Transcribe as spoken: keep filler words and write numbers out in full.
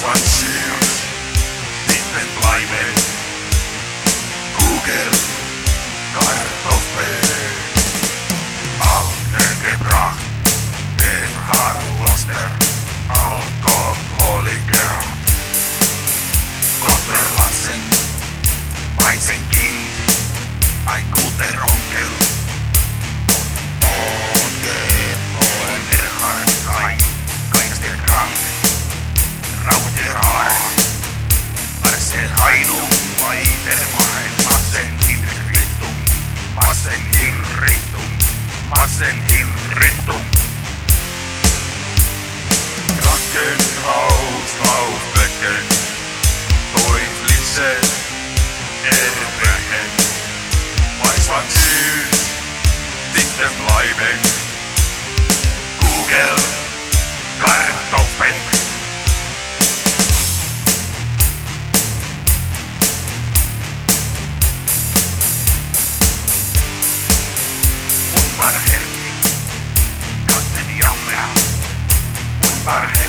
man sieht, sitten bleiben. Google, Kartoffel, aufgebracht, den Harvester, Alkoholiker. Gott verlassen, Waisenkind, ein guter Onkel. Onkel, olen Erhard Kai, Gangster krank, rauter Haar. Marcel Heidung, weitermachen, Massenhinrichtung, Massenhinrichtung, Massenhinrichtung. Krankenhaus, Laufbecken, teuflische Erbrechen. Weiß man süß, sitten bleiben. Google, Kartoffel. Unbarmherzig, Gottes Jammer, unbarmherzig.